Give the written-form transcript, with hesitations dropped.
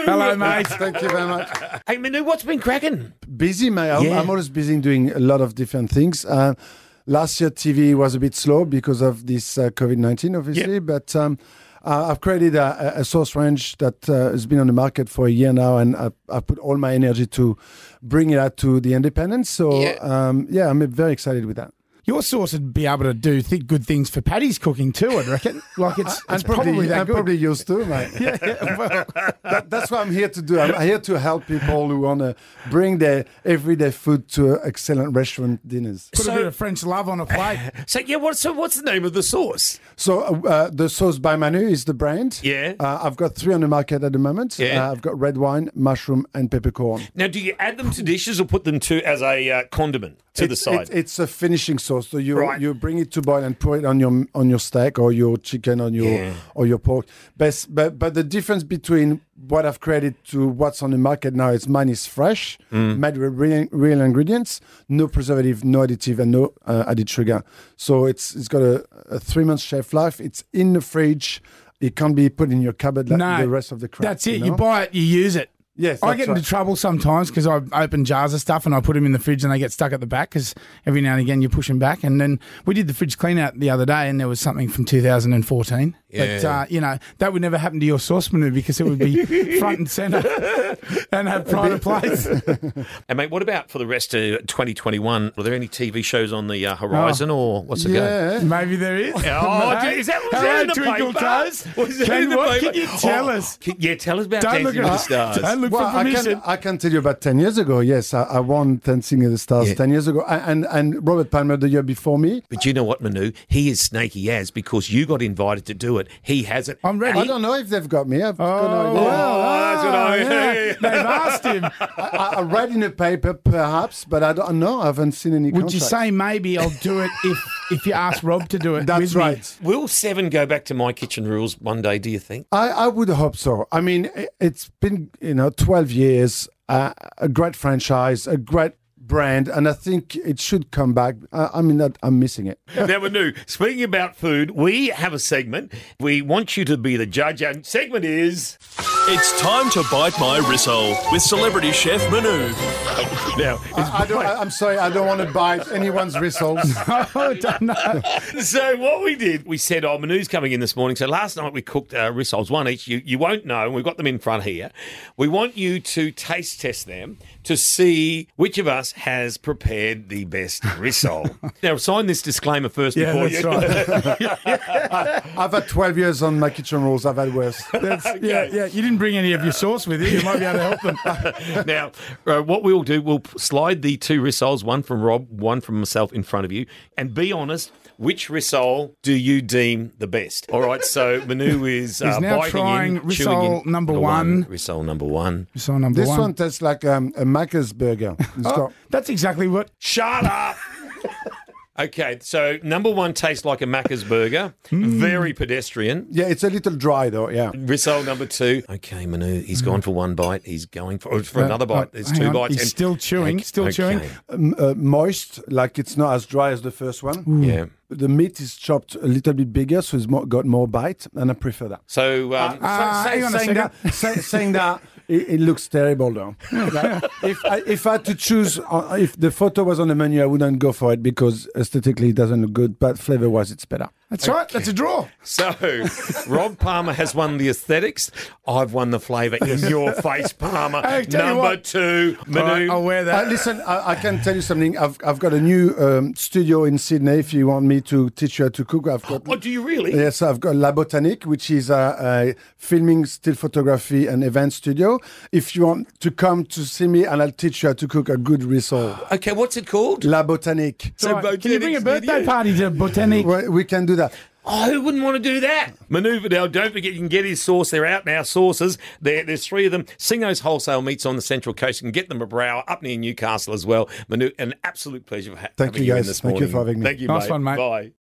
Hello, mate. Thank you very much. Hey, Manu, what's been cracking? Busy, mate. Yeah. I'm always busy doing a lot of different things. Last year, TV was a bit slow because of this COVID-19, obviously. Yep. But I've created a sauce range that has been on the market for a year now, and I put all my energy to bring it out to the independents. So, Yeah. I'm very excited with that. Your sauce would be able to do good things for Paddy's cooking too, I'd reckon. Like it's probably that I'm good. probably used to, mate. Well, That's what I'm here to do. I'm here to help people who want to bring their everyday food to excellent restaurant dinners. put a bit of French love on a plate. So what's the name of the sauce? So the sauce by Manu is the brand. Yeah. I've got 3 on the market at the moment. Yeah. I've got red wine, mushroom, and peppercorn. Now, do you add them to dishes or put them as a condiment to the side? It's a finishing sauce. So Right. you bring it to boil and pour it on your steak or your chicken or your pork. But the difference between what I've created to what's on the market now is mine is fresh, made with real ingredients, no preservative, no additive, and no added sugar. So it's got a 3-month shelf life. It's in the fridge. It can't be put in your cupboard like the rest of the crap. That's it. You You know? buy it, you use it. Yes, I that's get right. into trouble sometimes because I open jars of stuff and I put them in the fridge and they get stuck at the back because every now and again you push them back. And then we did the fridge clean out the other day and there was something from 2014. Yeah. But, that would never happen to your sauce menu because it would be front and centre and have pride of place. And mate, what about for the rest of 2021? Are there any TV shows on the horizon or what's the go? Yeah. Maybe there is. Oh, is that what's Hello, in the Twinkle paper? Toes. Was that Can in the paper? you tell us? Yeah, tell us about Don't Dancing look with at the us. Stars. Don't look Well, for permission. I can tell you about 10 years ago. Yes, I won Dancing with the Stars Yeah. 10 years ago. And Robert Palmer the year before me. But you know what, Manu? He is snaky as because you got invited to do it. He hasn't. I'm ready. I don't know if they've got me. I've got no idea. that's what I mean. yeah. They've asked him. I read in the paper, perhaps, but I don't know. I haven't seen any Would you contracts. say maybe I'll do it if you ask Rob to do it That's with me? right. Will Seven go back to My Kitchen Rules one day, do you think? I would hope so. I mean, it's been 12 years, a great franchise, a great brand, and I think it should come back. I'm missing it. Now, Manu, speaking about food, we have a segment. We want you to be the judge. Our segment is... It's time to bite my rissole with celebrity chef Manu. Now, I'm sorry, I don't want to bite anyone's whistles. Oh, don't know. so what we did, we said, Manu's coming in this morning. So last night we cooked rissoles, one each. You won't know, and we've got them in front here. We want you to taste test them to see which of us has prepared the best rissole. Now, sign this disclaimer first before that's you... right. I've had 12 years on My Kitchen Rules. I've had worse. Yeah. You didn't bring any of your sauce with you. You might be able to help them. Now, what we'll do, we'll slide the 2 rissoles, one from Rob, one from myself, in front of you, and be honest, which rissole do you deem the best? All right, so Manu is He's now biting trying in, chewing rissole in. number one. Rissole number 1. So number This one. one tastes like a Macca's burger. It's got That's exactly what. Shut up! Okay, so number 1 tastes like a Macca's burger. Very pedestrian. yeah, it's a little dry though. Yeah. Rissole number 2. Okay, Manu, he's gone for 1 bite. He's going for another bite. There's hang 2 on. bites. He's still chewing. Still chewing. Moist, like it's not as dry as the first one. Yeah. The meat is chopped a little bit bigger, so it's got more bite, and I prefer that. So, hang on a saying that, it looks terrible though. Like, if I had to choose, if the photo was on the menu, I wouldn't go for it because aesthetically it doesn't look good, but flavor-wise it's better. That's right. That's a draw. So, Rob Palmer has won the aesthetics. I've won the flavour. In your face, Palmer. Hey, tell you Number what. 2, Manu. All right, I'll wear that. Listen, I can tell you something. I've got a new studio in Sydney. If you want me to teach you how to cook, I've got. Oh, do you really? Yes, I've got La Botanique, which is a filming, still photography, and event studio. If you want to come to see me, and I'll teach you how to cook a good rissole. Okay, what's it called? La Botanique. So Right. Can you bring a Botanics birthday studio. party to Botanique? Well, we can do that. Oh, who wouldn't want to do that? Manu Vidal, don't forget you can get his sauce. They're out now, sauces. There's 3 of them. Singo's Wholesale Meats on the Central Coast. You can get them at Brower, up near Newcastle as well. Manu, an absolute pleasure for having Thank you, in guys. this Thank you morning. for having me. Thank you, Nice one, mate. Bye.